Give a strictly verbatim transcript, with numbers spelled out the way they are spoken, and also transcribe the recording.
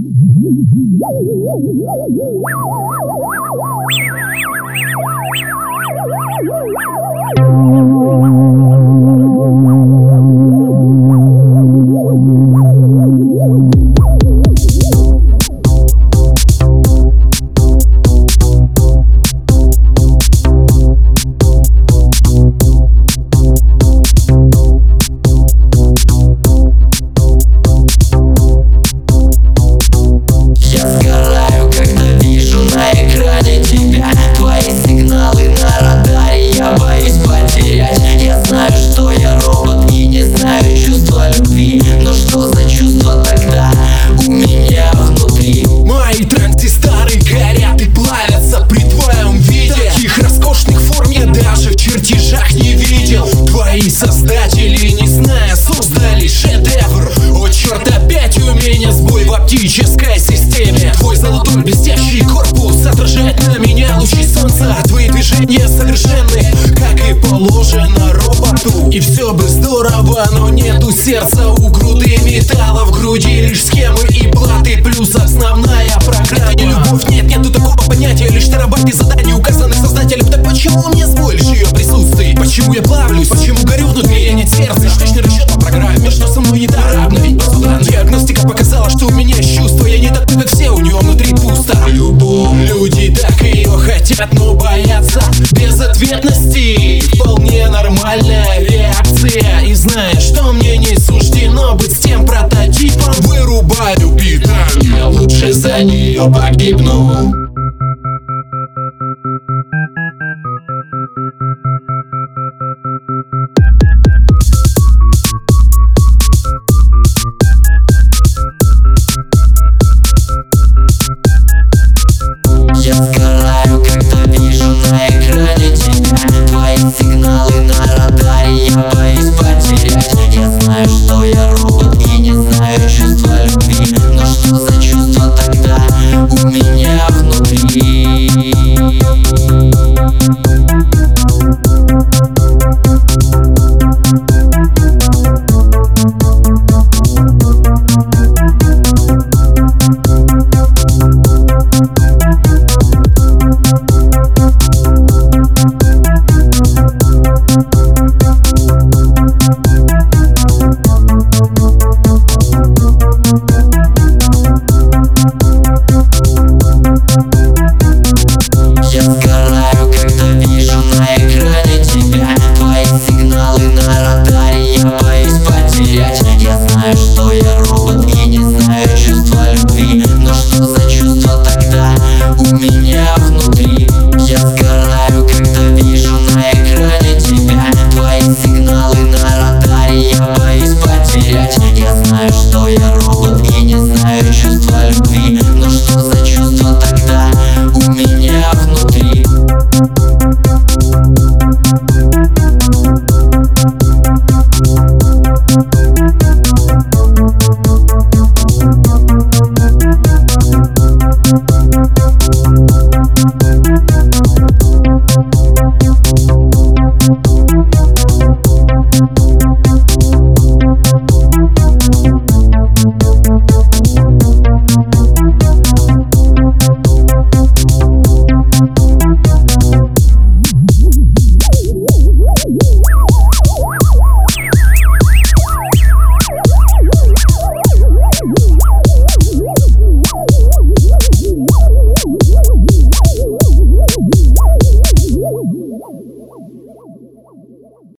Создатели, не зная, создали шедевр. О черт, опять у меня сбой в оптической системе. Твой золотой блестящий корпус отражает на меня лучи солнца. Твои движения совершенны, как и положено роботу. И все бы здорово, но нету сердца у груды металла. В груди лишь схемы и платы, плюс основная программа. Не любовь, нет, нету такого понятия. Лишь терабайты заданий, указанных создателем. Так почему мне сбой лишь ее присутствие? Почему я плавлюсь? Почему горю внутри, я нет сердца? Лишь точный расчет по программе, что со мной не так. Обновить базу данных. Диагностика показала, что у меня есть чувства. Я не такой, как все, у нее внутри пусто. Любовь, люди так ее хотят, но боятся безответности. Вполне нормальная реакция. И зная, что мне не суждено быть с тем прототипом, вырубаю педаль, я лучше за нее погибну.